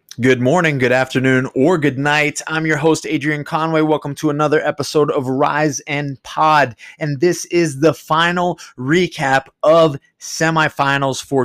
Good morning, good afternoon, or good night. I'm your host, Adrian Conway. Welcome to another episode of Rise and Pod. And this is the final recap of semifinals for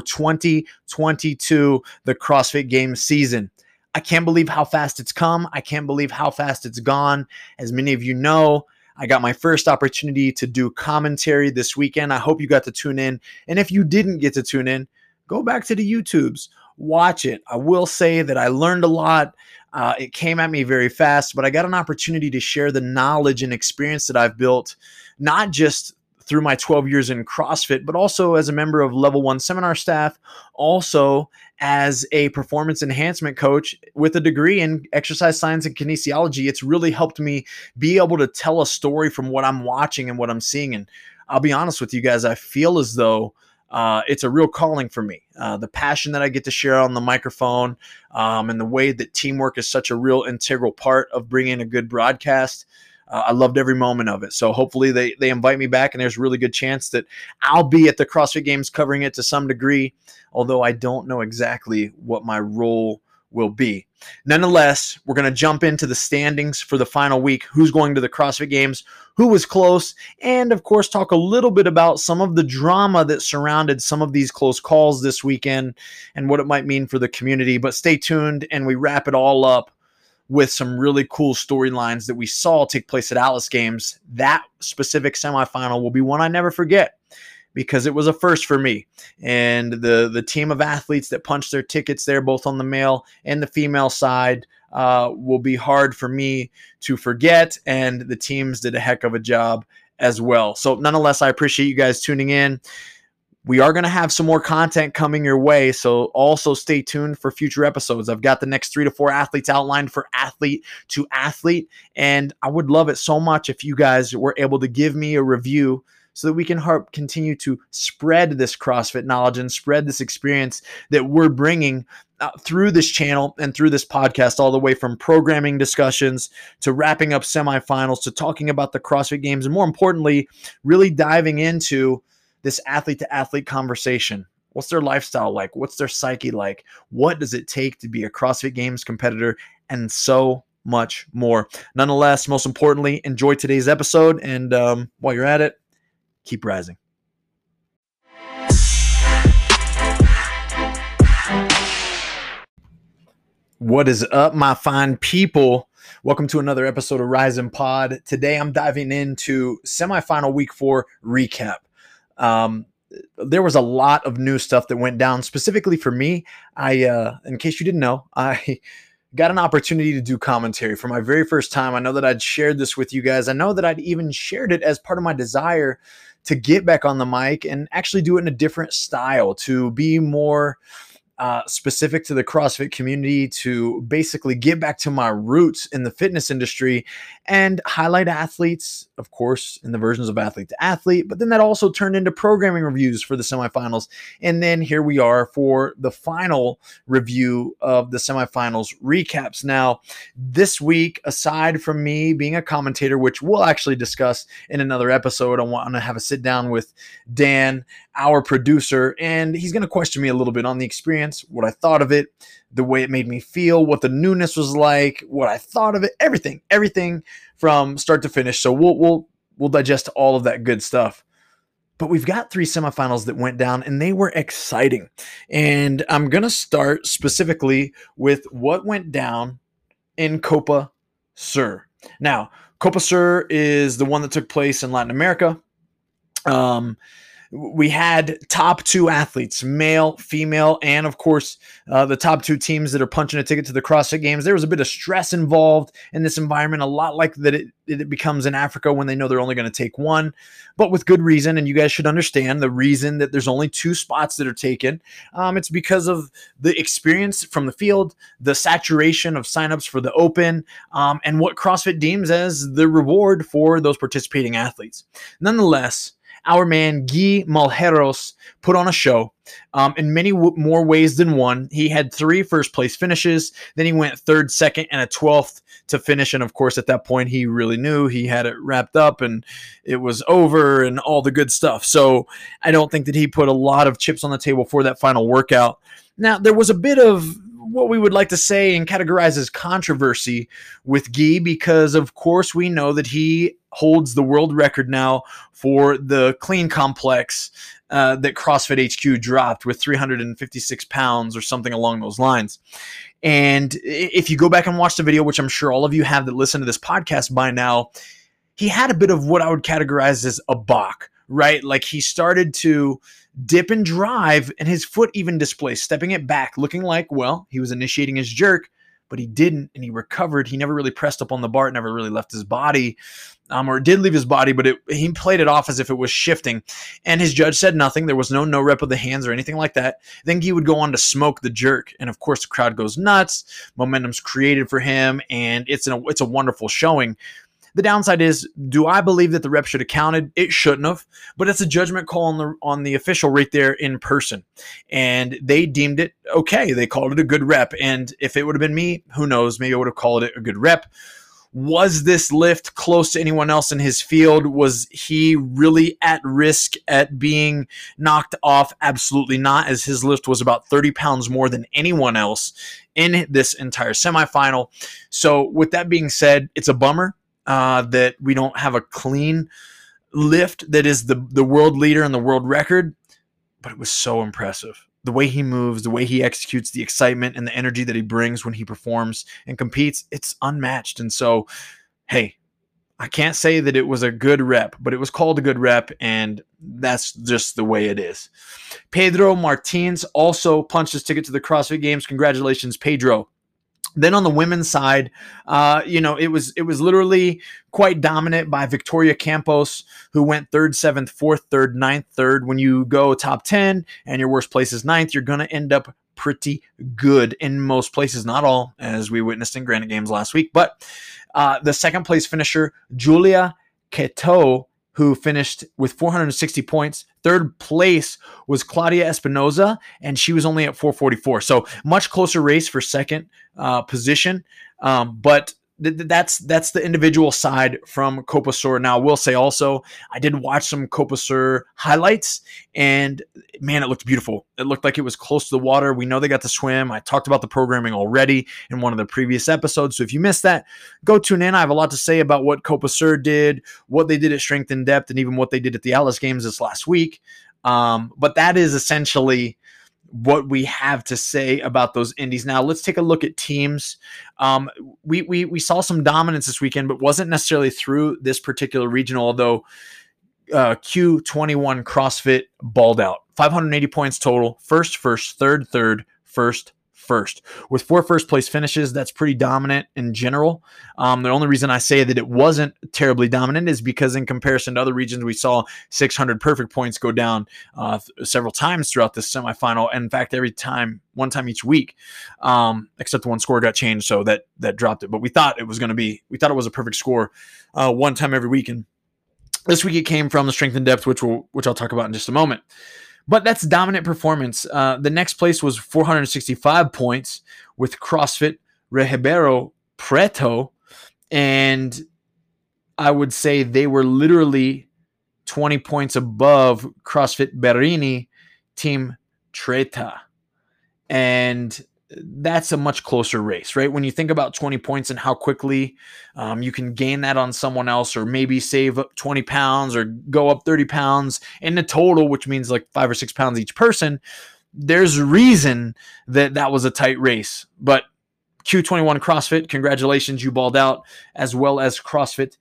2022, the CrossFit Games season. I can't believe how fast it's come. I can't believe how fast it's gone. As many of you know, I got my first opportunity to do commentary this weekend. I hope you got to tune in. And if you didn't get to tune in, go back to the YouTubes. Watch it. I will say that I learned a lot. It came at me very fast, but I got an opportunity to share the knowledge and experience that I've built, not just through my 12 years in CrossFit, but also as a member of Level 1 seminar staff, also as a performance enhancement coach with a degree in exercise science and kinesiology. It's really helped me be able to tell a story from what I'm watching and what I'm seeing. And I'll be honest with you guys, I feel as though it's a real calling for me. The passion that I get to share on the microphone, and the way that teamwork is such a real integral part of bringing a good broadcast. I loved every moment of it. So hopefully they invite me back, and there's a really good chance that I'll be at the CrossFit Games covering it to some degree, although I don't know exactly what my role will be. Nonetheless, we're going to jump into the standings for the final week, who's going to the CrossFit Games, who was close, and of course talk a little bit about some of the drama that surrounded some of these close calls this weekend and what it might mean for the community. But stay tuned, and we wrap it all up with some really cool storylines that we saw take place at Atlas Games. That specific semifinal will be one I never forget, because it was a first for me. And the team of athletes that punched their tickets there, both on the male and the female side, will be hard for me to forget. And the teams did a heck of a job as well. So nonetheless, I appreciate you guys tuning in. We are going to have some more content coming your way, so also stay tuned for future episodes. I've got the next 3 to 4 athletes outlined for athlete to athlete, and I would love it so much if you guys were able to give me a review so that we can continue to spread this CrossFit knowledge and spread this experience that we're bringing through this channel and through this podcast, all the way from programming discussions to wrapping up semifinals to talking about the CrossFit Games, and more importantly, really diving into this athlete-to-athlete conversation. What's their lifestyle like? What's their psyche like? What does it take to be a CrossFit Games competitor? And so much more. Nonetheless, most importantly, enjoy today's episode, and while you're at it, keep rising. What is up, my fine people? Welcome to another episode of Rise and Pod. Today, I'm diving into semifinal week 4 recap. There was a lot of new stuff that went down. Specifically for me, in case you didn't know, I got an opportunity to do commentary for my very first time. I know that I'd shared this with you guys. I know that I'd even shared it as part of my desire to get back on the mic and actually do it in a different style, to be more specific to the CrossFit community, to basically get back to my roots in the fitness industry and highlight athletes, of course, in the versions of athlete to athlete, but then that also turned into programming reviews for the semifinals. And then here we are for the final review of the semifinals recaps. Now, this week, aside from me being a commentator, which we'll actually discuss in another episode, I want to have a sit down with Dan, our producer, and he's going to question me a little bit on the experience, what I thought of it, the way it made me feel, what the newness was like, what I thought of it, everything from start to finish. So we'll digest all of that good stuff. But we've got 3 semifinals that went down, and they were exciting. And I'm going to start specifically with what went down in Copa Sur. Now, Copa Sur is the one that took place in Latin America. We had top 2 athletes, male, female, and of course, the top 2 teams that are punching a ticket to the CrossFit Games. There was a bit of stress involved in this environment, a lot like that it becomes in Africa when they know they're only going to take one, but with good reason. And you guys should understand the reason that there's only 2 spots that are taken. It's because of the experience from the field, the saturation of signups for the open, and what CrossFit deems as the reward for those participating athletes. Nonetheless, our man Guy Malheiros put on a show in many more ways than one. He had 3 first-place finishes. Then he went 3rd, 2nd, and a 12th to finish. And, of course, at that point, he really knew he had it wrapped up and it was over and all the good stuff. So I don't think that he put a lot of chips on the table for that final workout. Now, there was a bit of what we would like to say and categorize as controversy with Guy, because of course we know that he holds the world record now for the clean complex that CrossFit HQ dropped with 356 pounds or something along those lines. And if you go back and watch the video, which I'm sure all of you have that listen to this podcast by now, he had a bit of what I would categorize as a balk, right? Like he started to dip and drive, and his foot even displaced, stepping it back, looking like, well, he was initiating his jerk, but he didn't, and he recovered. He never really pressed up on the bar. It never really left his body, or it did leave his body, but he played it off as if it was shifting. And his judge said nothing. There was no rep of the hands or anything like that. Then he would go on to smoke the jerk, and of course the crowd goes nuts. Momentum's created for him, and it's a wonderful showing. The downside is, do I believe that the rep should have counted? It shouldn't have, but it's a judgment call on the official right there in person. And they deemed it okay. They called it a good rep. And if it would have been me, who knows, maybe I would have called it a good rep. Was this lift close to anyone else in his field? Was he really at risk at being knocked off? Absolutely not, as his lift was about 30 pounds more than anyone else in this entire semifinal. So with that being said, it's a bummer that we don't have a clean lift that is the world leader and the world record, but it was so impressive. The way he moves, the way he executes, the excitement and the energy that he brings when he performs and competes, it's unmatched. And so, hey, I can't say that it was a good rep, but it was called a good rep, and that's just the way it is. Pedro Martins also punched his ticket to the CrossFit Games. Congratulations, Pedro. Then on the women's side, it was literally quite dominant by Victoria Campos, who went 3rd, 7th, 4th, 3rd, 9th, 3rd. When you go top 10 and your worst place is 9th, you're going to end up pretty good in most places, not all, as we witnessed in Granite Games last week. But the second place finisher, Julia Queteau, who finished with 460 points. Third place was Claudia Espinoza, and she was only at 444. So much closer race for second position. But that's the individual side from Copa Sur. Now, I will say also, I did watch some Copa Sur highlights, and man, it looked beautiful. It looked like it was close to the water. We know they got to swim. I talked about the programming already in one of the previous episodes. So if you missed that, go tune in. I have a lot to say about what Copa Sur did, what they did at Strength in Depth, and even what they did at the Alice Games this last week. But that is essentially what we have to say about those indies. Now let's take a look at teams. We saw some dominance this weekend, but wasn't necessarily through this particular regional, although Q21 CrossFit balled out. 580 points total. First, third, first. With 4 first place finishes, that's pretty dominant in general. The only reason I say that it wasn't terribly dominant is because in comparison to other regions, we saw 600 perfect points go down several times throughout this semifinal. And in fact, one time each week, except the one score got changed, so that dropped it. But we thought it was a perfect score one time every week. And this week it came from the Strength in Depth, which I'll talk about in just a moment. But that's dominant performance. The next place was 465 points with CrossFit Ribeirão Preto. And I would say they were literally 20 points above CrossFit Berrini Team Treta. And that's a much closer race, right? When you think about 20 points and how quickly you can gain that on someone else, or maybe save up 20 pounds or go up 30 pounds in the total, which means like 5 or 6 pounds each person, there's a reason that was a tight race. But Q21 CrossFit, congratulations, you balled out, as well as CrossFit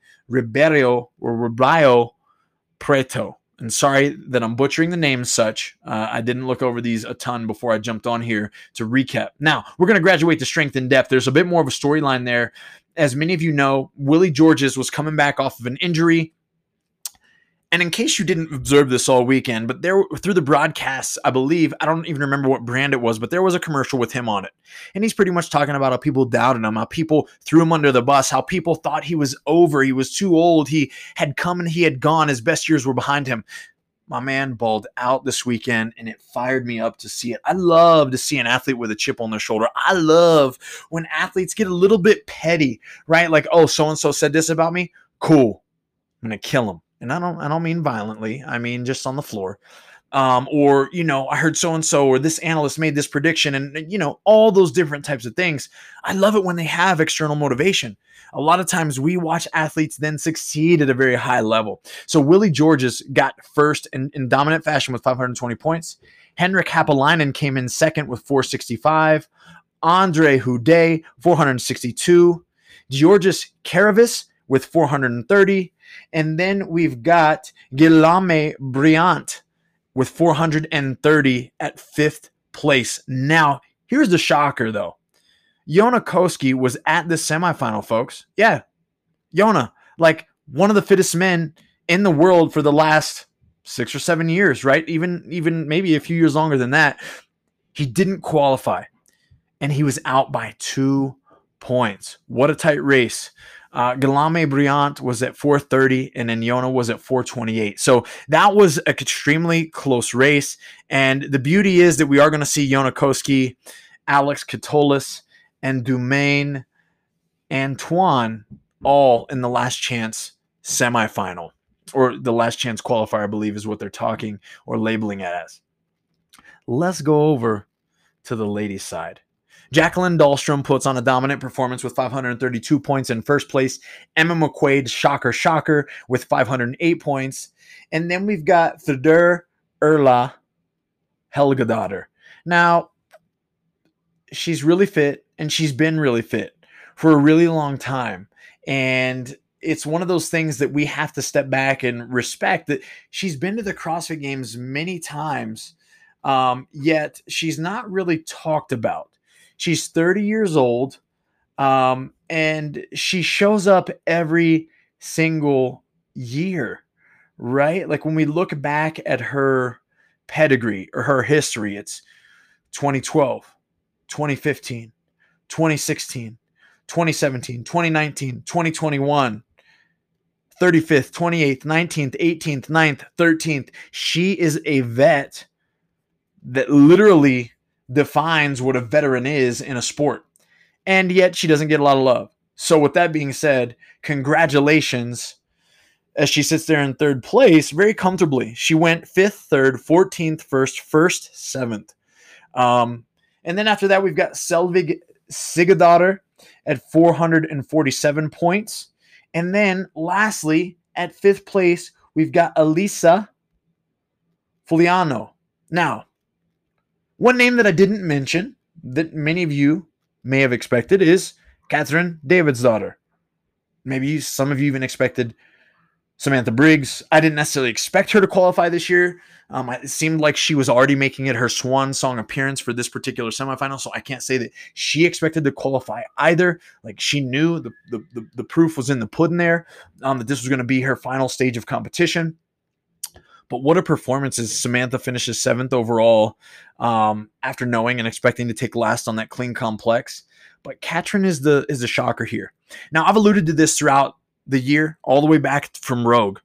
Ribeirão Preto. And sorry that I'm butchering the names such. I didn't look over these a ton before I jumped on here to recap. Now, we're going to graduate to Strength in Depth. There's a bit more of a storyline there. As many of you know, Willie Georges was coming back off of an injury. And in case you didn't observe this all weekend, but through the broadcasts, I believe, I don't even remember what brand it was, but there was a commercial with him on it. And he's pretty much talking about how people doubted him, how people threw him under the bus, how people thought he was over, he was too old, he had come and he had gone, his best years were behind him. My man balled out this weekend, and it fired me up to see it. I love to see an athlete with a chip on their shoulder. I love when athletes get a little bit petty, right? Like, oh, so-and-so said this about me? Cool. I'm going to kill him. And I don't mean violently. I mean just on the floor. or, I heard so-and-so, or this analyst made this prediction, and, all those different types of things. I love it when they have external motivation. A lot of times we watch athletes then succeed at a very high level. So Willie Georges got first in dominant fashion with 520 points. Henrik Haapalainen came in second with 465. Andre Houdet, 462. Georges Karavis with 430. And then we've got Guillaume Briant with 430 at fifth place. Now, here's the shocker, though. Yona Koski was at the semifinal, folks. Yeah, Yona, like one of the fittest men in the world for the last 6 or 7 years, right? Even maybe a few years longer than that. He didn't qualify, and he was out by 2 points. What a tight race. Guillaume Briant was at 430, and then Yona was at 428. So that was an extremely close race. And the beauty is that we are going to see Yona Koski, Alex Katolis, and Dumaine Antoine all in the last chance semifinal, or the last chance qualifier, I believe is what they're talking or labeling it as. Let's go over to the ladies' side. Jacqueline Dahlstrom puts on a dominant performance with 532 points in first place. Emma McQuaid, shocker, with 508 points. And then we've got Thedor Erla Helgadottir. Now, she's really fit, and she's been really fit for a really long time. And it's one of those things that we have to step back and respect, that she's been to the CrossFit Games many times, yet she's not really talked about. She's 30 years old, and she shows up every single year, right? Like when we look back at her pedigree or her history, it's 2012, 2015, 2016, 2017, 2019, 2021, 35th, 28th, 19th, 18th, 9th, 13th. She is a vet that literally defines what a veteran is in a sport. And yet she doesn't get a lot of love. So with that being said, congratulations, as she sits there in third place very comfortably. She went 5th, 3rd, 14th, 1st, 7th. And then after that, we've got Selvig Sigurdardottir at 447 points. And then lastly, at 5th place, we've got Elisa Fuliano. Now, one name that I didn't mention that many of you may have expected is Catherine Davidsdottir. Maybe some of you even expected Samantha Briggs. I didn't necessarily expect her to qualify this year. It seemed like she was already making it her swan song appearance for this particular semifinal, so I can't say that she expected to qualify either. Like, she knew the proof was in the pudding there, that this was going to be her final stage of competition. But what a performance as Samantha finishes 7th overall, after knowing and expecting to take last on that clean complex. But Katrin is the shocker here. Now, I've alluded to this throughout the year, all the way back from Rogue.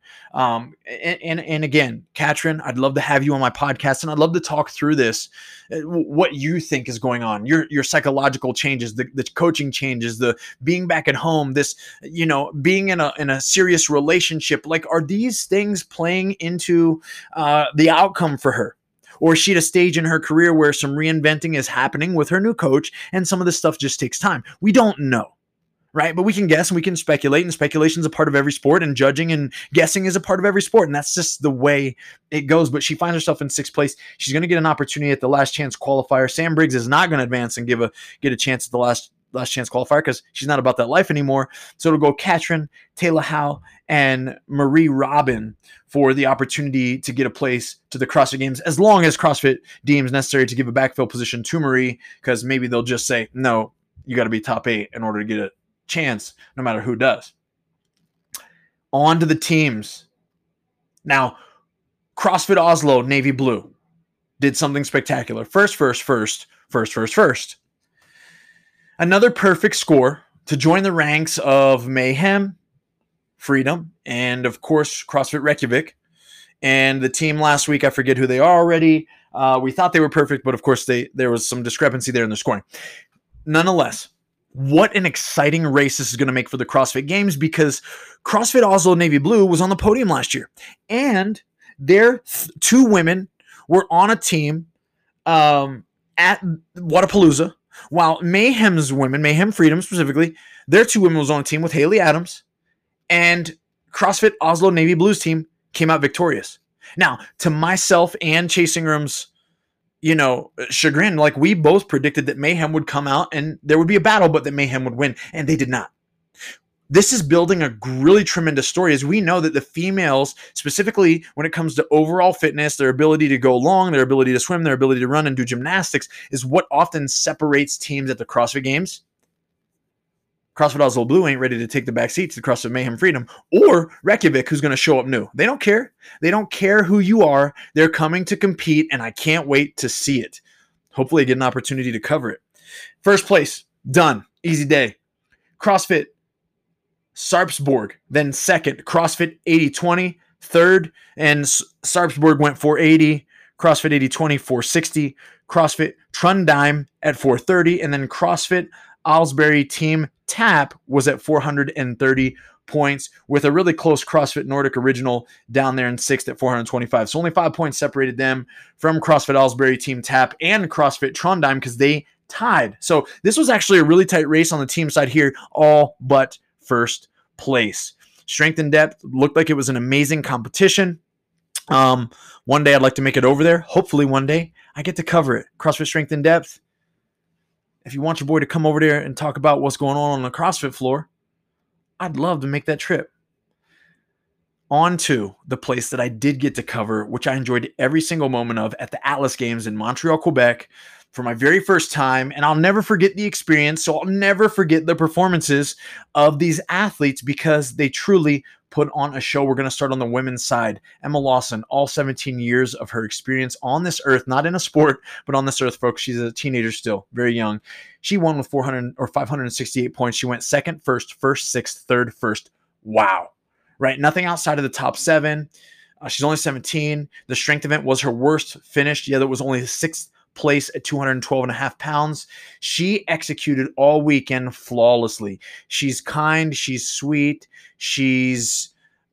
And again, Katrin, I'd love to have you on my podcast, and I'd love to talk through this, what you think is going on, your psychological changes, the coaching changes, the being back at home, this, being in a serious relationship. Like, are these things playing into the outcome for her? Or is she at a stage in her career where some reinventing is happening with her new coach, and some of this stuff just takes time? We don't know. Right? But we can guess and we can speculate, and speculation is a part of every sport, and judging and guessing is a part of every sport. And that's just the way it goes. But she finds herself in 6th place. She's going to get an opportunity at the last chance qualifier. Sam Briggs is not going to advance and get a chance at the last chance qualifier, because she's not about that life anymore. So it'll go Katrin, Taylor Howe, and Marie Robin for the opportunity to get a place to the CrossFit Games, as long as CrossFit deems necessary to give a backfill position to Marie, because maybe they'll just say, no, you got to be top 8 in order to get it chance, no matter who does. On to the teams. Now, CrossFit Oslo Navy Blue did something spectacular. First. Another perfect score to join the ranks of Mayhem, Freedom, and of course CrossFit Reykjavik. And the team last week, I forget who they are already. We thought they were perfect, but of course there was some discrepancy there in the scoring. Nonetheless, what an exciting race this is going to make for the CrossFit Games, because CrossFit Oslo Navy Blue was on the podium last year, and their 2 women were on a team at Wodapalooza, while Mayhem's women, Mayhem Freedom specifically, their two women was on a team with Haley Adams, and CrossFit Oslo Navy Blues team came out victorious. Now, to myself and Chase Ingram's, chagrin, like we both predicted that Mayhem would come out and there would be a battle, but that Mayhem would win, and they did not. This is building a really tremendous story, as we know that the females, specifically when it comes to overall fitness, their ability to go long, their ability to swim, their ability to run and do gymnastics, is what often separates teams at the CrossFit Games. CrossFit Oslo Blue ain't ready to take the back seat to the CrossFit Mayhem Freedom or Reykjavik, who's going to show up new. They don't care. They don't care who you are. They're coming to compete, and I can't wait to see it. Hopefully I get an opportunity to cover it. First place, done. Easy day. CrossFit Sarpsborg, then second. CrossFit 80-20, third. And Sarpsborg went 480. CrossFit 80-20, 460. CrossFit Trondheim at 430. And then CrossFit Aylesbury Team Tap was at 430 points, with a really close CrossFit Nordic Original down there in sixth at 425. So only 5 points separated them from CrossFit Aylesbury Team Tap and CrossFit Trondheim, because they tied. So this was actually a really tight race on the team side here, all but first place. Strength and depth looked like it was an amazing competition. One day I'd like to make it over there. Hopefully one day I get to cover it. CrossFit Strength and Depth. If you want your boy to come over there and talk about what's going on the CrossFit floor, I'd love to make that trip. On to the place that I did get to cover, which I enjoyed every single moment of, at the Atlas Games in Montreal, Quebec, for my very first time. And I'll never forget the experience. So I'll never forget the performances of these athletes, because they truly put on a show. We're going to start on the women's side. Emma Lawson, all 17 years of her experience on this earth, not in a sport, but on this earth, folks. She's a teenager still, very young. She won with 568 points. She went second, first, sixth, third, first. Wow. Right? Nothing outside of the top seven. She's only 17. The strength event was her worst finish. Yeah, that was only the sixth place at 212.5 pounds. She executed all weekend flawlessly. She's kind. She's sweet. She's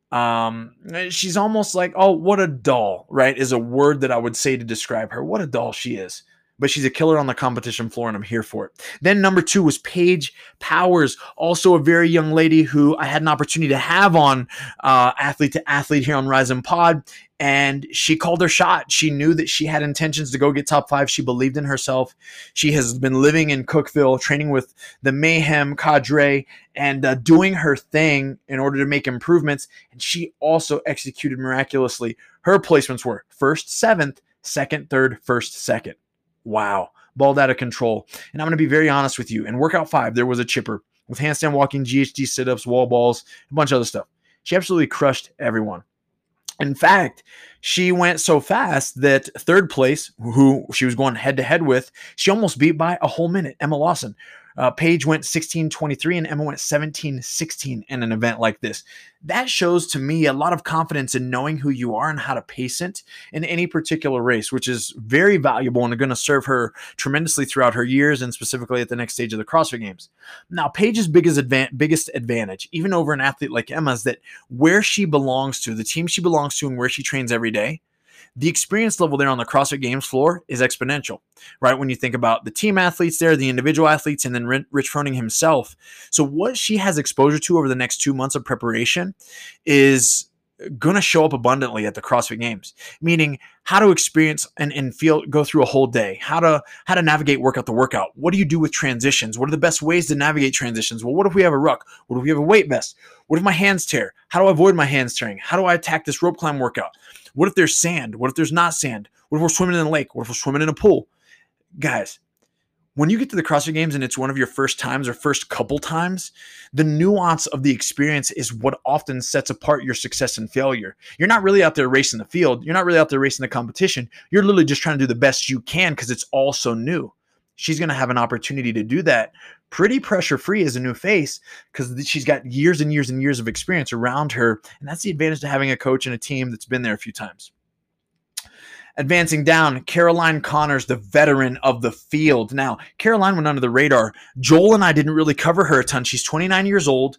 almost like, oh, what a doll, right? Is a word that I would say to describe her. What a doll she is. But she's a killer on the competition floor, and I'm here for it. Then number 2 was Paige Powers, also a very young lady who I had an opportunity to have on Athlete to Athlete here on Rise and Pod, and she called her shot. She knew that she had intentions to go get top 5. She believed in herself. She has been living in Cookeville, training with the Mayhem cadre, and doing her thing in order to make improvements, and she also executed miraculously. Her placements were first, 7th, second, third, first, second. Wow, balled out of control. And I'm going to be very honest with you. In workout 5, there was a chipper with handstand walking, GHD sit-ups, wall balls, a bunch of other stuff. She absolutely crushed everyone. In fact, she went so fast that third place, who she was going head-to-head with, she almost beat by a whole minute, Emma Lawson. Paige went 16:23 and Emma went 17:16 in an event like this. That shows to me a lot of confidence in knowing who you are and how to pace it in any particular race, which is very valuable and going to serve her tremendously throughout her years, and specifically at the next stage of the CrossFit Games. Now, Paige's biggest advantage, even over an athlete like Emma, is that where she belongs to, the team she belongs to, and where she trains every day, the experience level there on the CrossFit Games floor is exponential, right? When you think about the team athletes there, the individual athletes, and then Rich Froning himself. So what she has exposure to over the next 2 months of preparation is going to show up abundantly at the CrossFit Games, meaning how to experience and feel, go through a whole day, how to navigate workout to workout. What do you do with transitions? What are the best ways to navigate transitions? Well, what if we have a ruck? What if we have a weight vest? What if my hands tear? How do I avoid my hands tearing? How do I attack this rope climb workout? What if there's sand? What if there's not sand? What if we're swimming in a lake? What if we're swimming in a pool? Guys, when you get to the CrossFit Games and it's one of your first times or first couple times, the nuance of the experience is what often sets apart your success and failure. You're not really out there racing the field. You're not really out there racing the competition. You're literally just trying to do the best you can because it's all so new. She's going to have an opportunity to do that pretty pressure-free as a new face because she's got years and years and years of experience around her, and that's the advantage to having a coach and a team that's been there a few times. Advancing down, Caroline Connors, the veteran of the field. Now, Caroline went under the radar. Joel and I didn't really cover her a ton. She's 29 years old,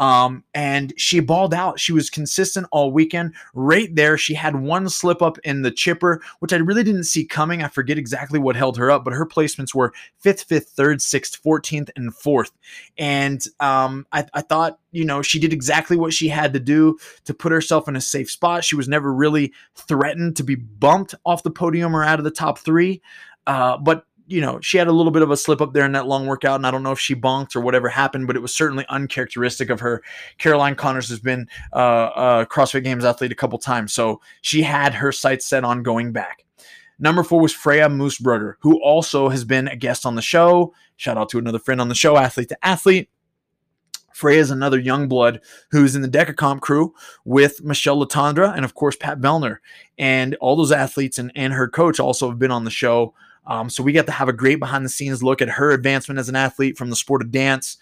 and she balled out. She was consistent all weekend. Right there, she had one slip up in the chipper, which I really didn't see coming. I forget exactly what held her up, but her placements were 5th, 5th, 3rd, 6th, 14th, and 4th. And I thought, she did exactly what she had to do to put herself in a safe spot. She was never really threatened to be bumped off the podium or out of the top 3. But she had a little bit of a slip up there in that long workout, and I don't know if she bonked or whatever happened, but it was certainly uncharacteristic of her. Caroline Connors has been a CrossFit Games athlete a couple times, so she had her sights set on going back. Number 4 was Freya Moosbrugger, who also has been a guest on the show. Shout out to another friend on the show, Athlete to Athlete. Freya is another young blood who's in the DecaComp crew with Michelle Latondra and, of course, Pat Vellner. And all those athletes and her coach also have been on the show. So we got to have a great behind-the-scenes look at her advancement as an athlete from the sport of dance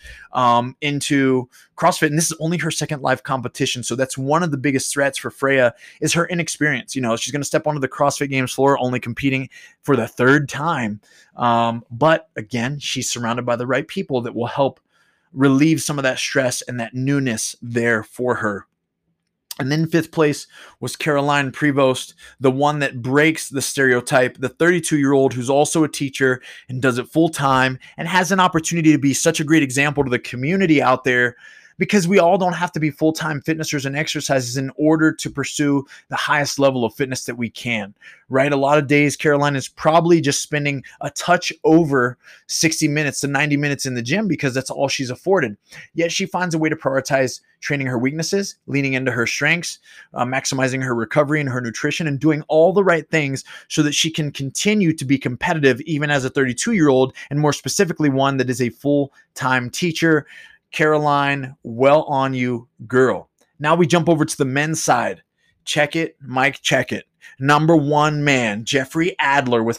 into CrossFit. And this is only her second live competition. So that's one of the biggest threats for Freya is her inexperience. She's going to step onto the CrossFit Games floor only competing for the 3rd time. But, again, she's surrounded by the right people that will help relieve some of that stress and that newness there for her. And then 5th place was Caroline Prevost, the one that breaks the stereotype, the 32-year-old who's also a teacher and does it full time and has an opportunity to be such a great example to the community out there, because we all don't have to be full-time fitnessers and exercises in order to pursue the highest level of fitness that we can, right? A lot of days, Caroline is probably just spending a touch over 60 minutes to 90 minutes in the gym because that's all she's afforded. Yet she finds a way to prioritize training her weaknesses, leaning into her strengths, maximizing her recovery and her nutrition, and doing all the right things so that she can continue to be competitive even as a 32-year-old, and more specifically one that is a full-time teacher. Caroline, well on you, girl. Now we jump over to the men's side. Check it, Mike, check it. Number 1 man, Jeffrey Adler with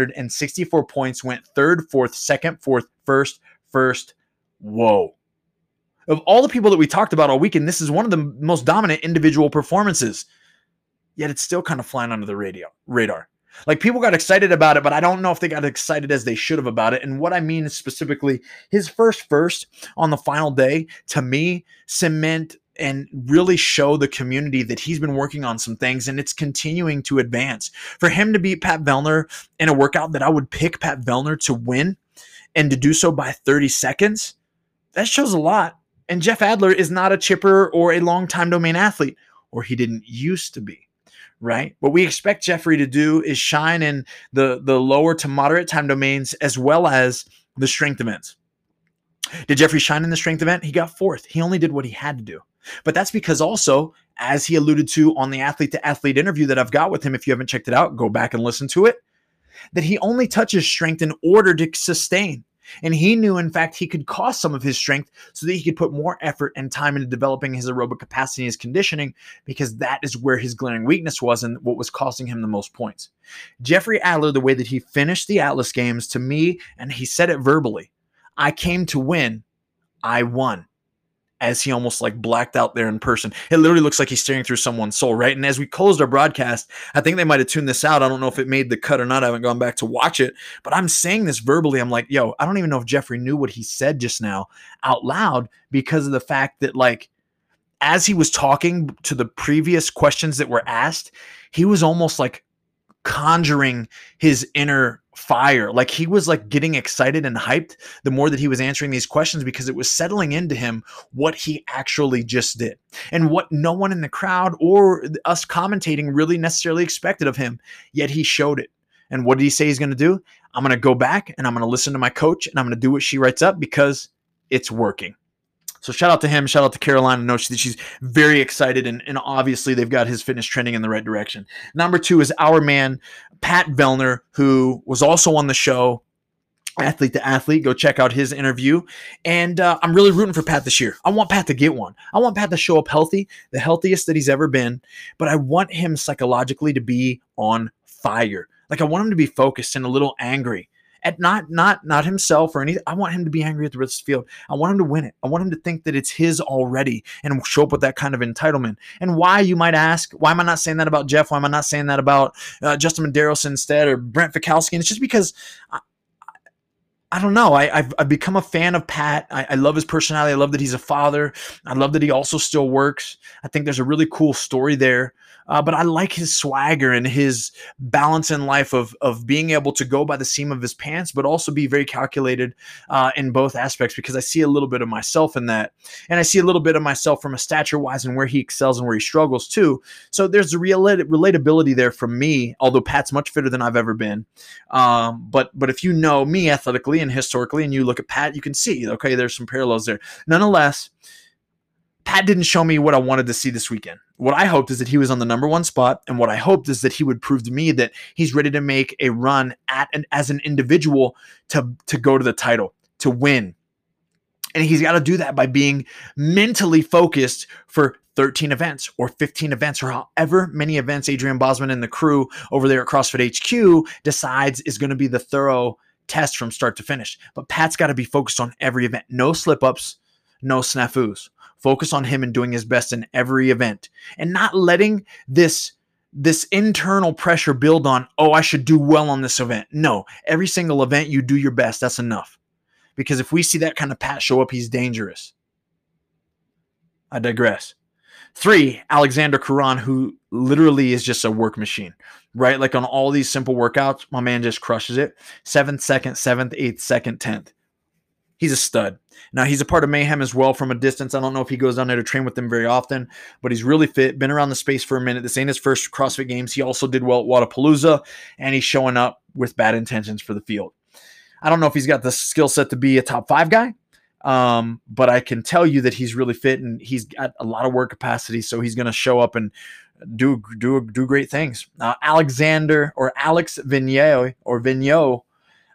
564 points, went 3rd, 4th, 2nd, 4th, 1st. Whoa. Of all the people that we talked about all weekend, this is one of the most dominant individual performances. Yet it's still kind of flying under the radar. Like, people got excited about it, but I don't know if they got excited as they should have about it. And what I mean is specifically his first on the final day, to me, cement and really show the community that he's been working on some things and it's continuing to advance. For him to beat Pat Vellner in a workout that I would pick Pat Vellner to win and to do so by 30 seconds, that shows a lot. And Jeff Adler is not a chipper or a long-time domain athlete, or he didn't used to be. Right? What we expect Jeffrey to do is shine in the lower to moderate time domains as well as the strength events. Did Jeffrey shine in the strength event? He got 4th. He only did what he had to do. But that's because also, as he alluded to on the athlete to athlete interview that I've got with him, if you haven't checked it out, go back and listen to it, that he only touches strength in order to sustain. And he knew, in fact, he could cost some of his strength so that he could put more effort and time into developing his aerobic capacity and his conditioning, because that is where his glaring weakness was and what was costing him the most points. Jeffrey Adler, the way that he finished the Atlas Games, to me, and he said it verbally, I came to win, I won. As he almost like blacked out there in person. It literally looks like he's staring through someone's soul, right? And as we closed our broadcast, I think they might have tuned this out. I don't know if it made the cut or not. I haven't gone back to watch it, but I'm saying this verbally. I'm like, yo, I don't even know if Jeffrey knew what he said just now out loud, because of the fact that, like, as he was talking to the previous questions that were asked, he was almost like conjuring his inner fire. Like, he was like getting excited and hyped the more that he was answering these questions, because it was settling into him what he actually just did and what no one in the crowd or us commentating really necessarily expected of him. Yet he showed it. And what did he say he's going to do? I'm going to go back and I'm going to listen to my coach and I'm going to do what she writes up, because it's working. So shout out to him. Shout out to Caroline. I know that she's very excited, and obviously they've got his fitness trending in the right direction. Number 2 is our man, Pat Vellner, who was also on the show, Athlete to Athlete. Go check out his interview. And I'm really rooting for Pat this year. I want Pat to get one. I want Pat to show up healthy, the healthiest that he's ever been. But I want him psychologically to be on fire. Like, I want him to be focused and a little angry At not himself or anything. I want him to be angry at the rest of the field. I want him to win it. I want him to think that it's his already and show up with that kind of entitlement. And why, you might ask, why am I not saying that about Jeff? Why am I not saying that about Justin Medeiros instead, or Brent Fikowski? And it's just because I don't know. I've become a fan of Pat. I love his personality. I love that he's a father. I love that he also still works. I think there's a really cool story there. But I like his swagger and his balance in life of being able to go by the seam of his pants, but also be very calculated in both aspects, because I see a little bit of myself in that. And I see a little bit of myself from a stature-wise and where he excels and where he struggles too. So there's a relatability there from me, although Pat's much fitter than I've ever been. But if you know me athletically and historically, and you look at Pat, you can see, okay, there's some parallels there. Nonetheless, Pat didn't show me what I wanted to see this weekend. What I hoped is that he was on the number one spot, and what I hoped is that he would prove to me that he's ready to make a run as an individual to go to the title, to win. And he's got to do that by being mentally focused for 13 events or 15 events or however many events Adrian Bosman and the crew over there at CrossFit HQ decides is going to be the thorough test from start to finish. But Pat's got to be focused on every event. No slip-ups, no snafus. Focus on him and doing his best in every event, and not letting this internal pressure build on, oh, I should do well on this event. No, every single event you do your best. That's enough. Because if we see that kind of Pat show up, he's dangerous. I digress. 3, Alexander Kuran, who literally is just a work machine, right? Like on all these simple workouts, my man just crushes it. 7th, 2nd, 7th, 8th, 2nd, 10th. He's a stud. Now, he's a part of Mayhem as well from a distance. I don't know if he goes down there to train with them very often, but he's really fit, been around the space for a minute. This ain't his first CrossFit Games. He also did well at Wodapalooza, and he's showing up with bad intentions for the field. I don't know if he's got the skill set to be a top 5 guy, but I can tell you that he's really fit, and he's got a lot of work capacity, so he's going to show up and do great things. Alexander, or Alex Vigneault, or Vigneault,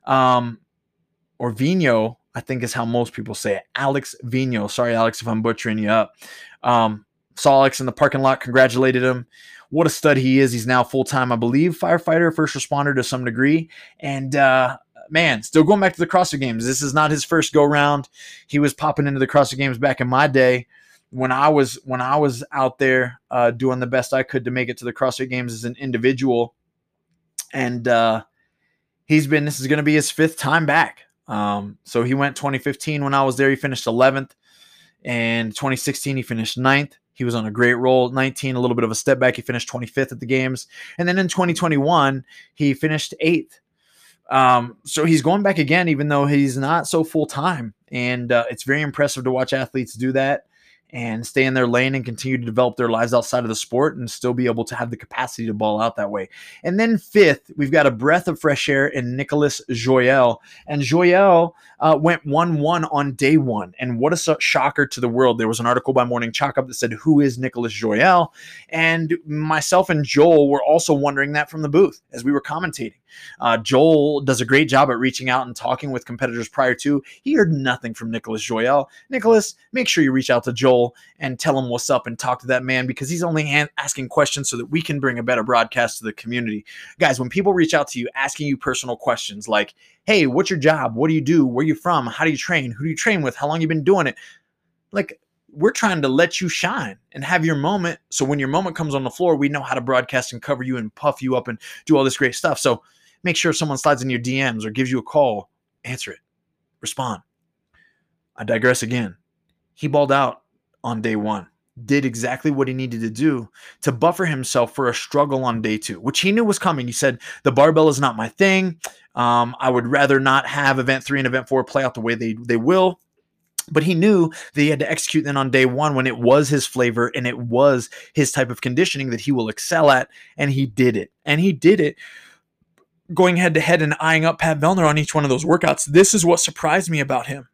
or Vigneault, I think is how most people say it. Alex Vigneault. Sorry, Alex, if I'm butchering you up. Saw Alex in the parking lot, congratulated him. What a stud he is. He's now full-time, I believe, firefighter, first responder to some degree. And man, still going back to the CrossFit Games. This is not his first go-round. He was popping into the CrossFit Games back in my day when I was out there doing the best I could to make it to the CrossFit Games as an individual. And this is going to be his 5th time back. So he went 2015 when I was there. He finished 11th, and 2016 he finished 9th. He was on a great roll. 19, a little bit of a step back. He finished 25th at the games. And then in 2021, he finished 8th. So he's going back again, even though he's not so full time. And it's very impressive to watch athletes do that and stay in their lane and continue to develop their lives outside of the sport and still be able to have the capacity to ball out that way. And then 5th, we've got a breath of fresh air in Nicolas Joyel. And Joyel went 1-1 on day 1. And what a shocker to the world. There was an article by Morning Chalk Up that said, who is Nicolas Joyel? And myself and Joel were also wondering that from the booth as we were commentating. Joel does a great job at reaching out and talking with competitors prior to. He heard nothing from Nicolas Joyel. Nicolas, make sure you reach out to Joel and tell him what's up and talk to that man, because he's only asking questions so that we can bring a better broadcast to the community. Guys, when people reach out to you asking you personal questions like, hey, what's your job? What do you do? Where are you from? How do you train? Who do you train with? How long you been doing it? Like, we're trying to let you shine and have your moment. So when your moment comes on the floor, we know how to broadcast and cover you and puff you up and do all this great stuff. So make sure if someone slides in your DMs or gives you a call, answer it, respond. I digress again. He balled out on day 1, did exactly what he needed to do to buffer himself for a struggle on day 2, which he knew was coming. He said, the barbell is not my thing. I would rather not have event 3 and event 4 play out the way they will. But he knew that he had to execute then on day 1 when it was his flavor and it was his type of conditioning that he will excel at. And he did it. And he did it going head to head and eyeing up Pat Vellner on each one of those workouts. This is what surprised me about him.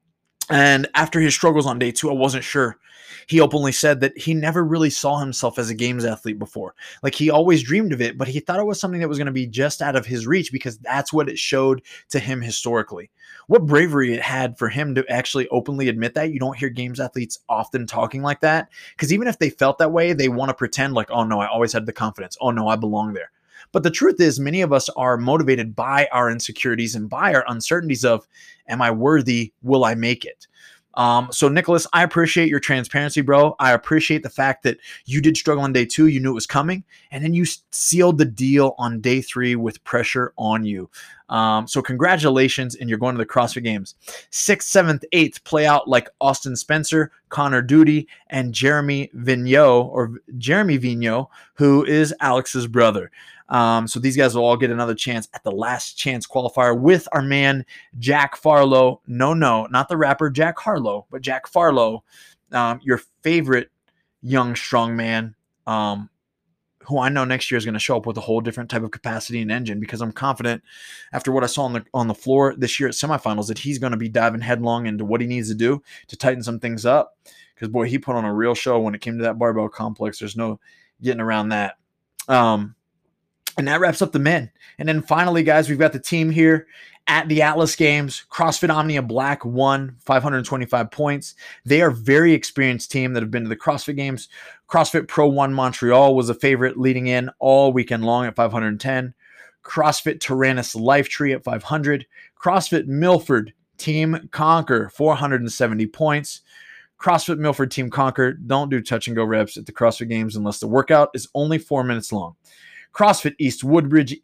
And after his struggles on day 2, I wasn't sure. He openly said that he never really saw himself as a games athlete before. Like, he always dreamed of it, but he thought it was something that was going to be just out of his reach because that's what it showed to him historically. What bravery it had for him to actually openly admit that. You don't hear games athletes often talking like that, because even if they felt that way, they want to pretend like, oh no, I always had the confidence. Oh no, I belong there. But the truth is, many of us are motivated by our insecurities and by our uncertainties of, am I worthy? Will I make it? So Nicholas, I appreciate your transparency, bro. I appreciate the fact that you did struggle on day 2. You knew it was coming, and then you sealed the deal on day 3 with pressure on you. So congratulations, and you're going to the CrossFit Games. 6th, 7th, 8th play out like Austin Spencer, Connor Duty, and Jeremy Vigneault, who is Alex's brother. So these guys will all get another chance at the last chance qualifier with our man, Jack Farlow. No, not the rapper Jack Harlow, but Jack Farlow, your favorite young, strong man, who I know next year is going to show up with a whole different type of capacity and engine, because I'm confident after what I saw on the floor this year at semifinals that he's going to be diving headlong into what he needs to do to tighten some things up. Because, boy, he put on a real show when it came to that barbell complex. There's no getting around that. And that wraps up the men. And then finally, guys, we've got the team here at the Atlas Games. CrossFit Omnia Black won 525 points. They are a very experienced team that have been to the CrossFit Games. CrossFit Pro 1 Montreal was a favorite leading in all weekend long at 510. CrossFit Tyrannus Lifetree at 500. CrossFit Milford Team Conquer 470 points. CrossFit Milford Team Conquer, don't do touch and go reps at the CrossFit Games unless the workout is only 4 minutes long. CrossFit East Woodbridge,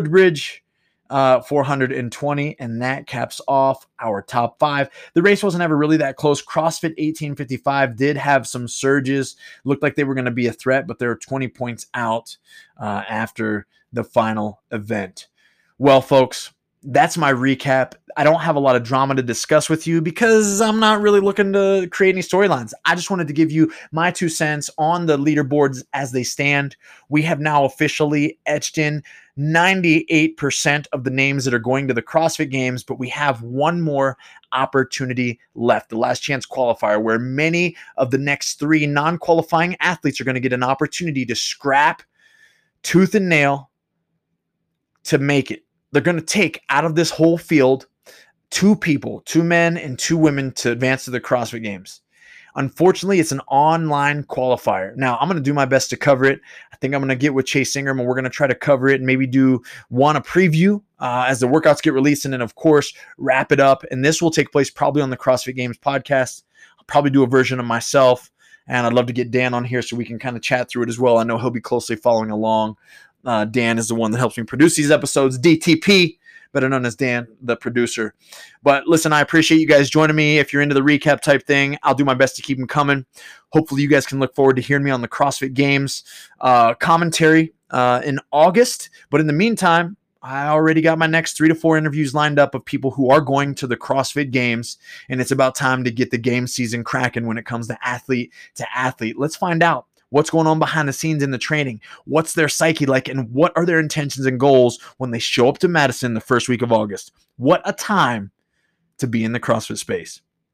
420, and that caps off our top 5. The race wasn't ever really that close. CrossFit 1855 did have some surges. Looked like they were going to be a threat, but they're 20 points out after the final event. Well, folks, that's my recap. I don't have a lot of drama to discuss with you because I'm not really looking to create any storylines. I just wanted to give you my 2 cents on the leaderboards as they stand. We have now officially etched in 98% of the names that are going to the CrossFit Games, but we have one more opportunity left, the last chance qualifier, where many of the next 3 non-qualifying athletes are going to get an opportunity to scrap tooth and nail to make it. They're going to take out of this whole field 2 people, 2 men and 2 women, to advance to the CrossFit Games. Unfortunately, it's an online qualifier. Now, I'm going to do my best to cover it. I think I'm going to get with Chase Ingram, and we're going to try to cover it and maybe do a preview as the workouts get released, and then, of course, wrap it up. And this will take place probably on the CrossFit Games podcast. I'll probably do a version of myself, and I'd love to get Dan on here so we can kind of chat through it as well. I know he'll be closely following along. Dan is the one that helps me produce these episodes. DTP, better known as Dan, the producer. But listen, I appreciate you guys joining me. If you're into the recap type thing, I'll do my best to keep them coming. Hopefully you guys can look forward to hearing me on the CrossFit Games commentary in August. But in the meantime, I already got my next 3 to 4 interviews lined up of people who are going to the CrossFit Games, and it's about time to get the game season cracking when it comes to athlete. Let's find out what's going on behind the scenes in the training, what's their psyche like, and what are their intentions and goals when they show up to Madison the first week of August. What a time to be in the CrossFit space.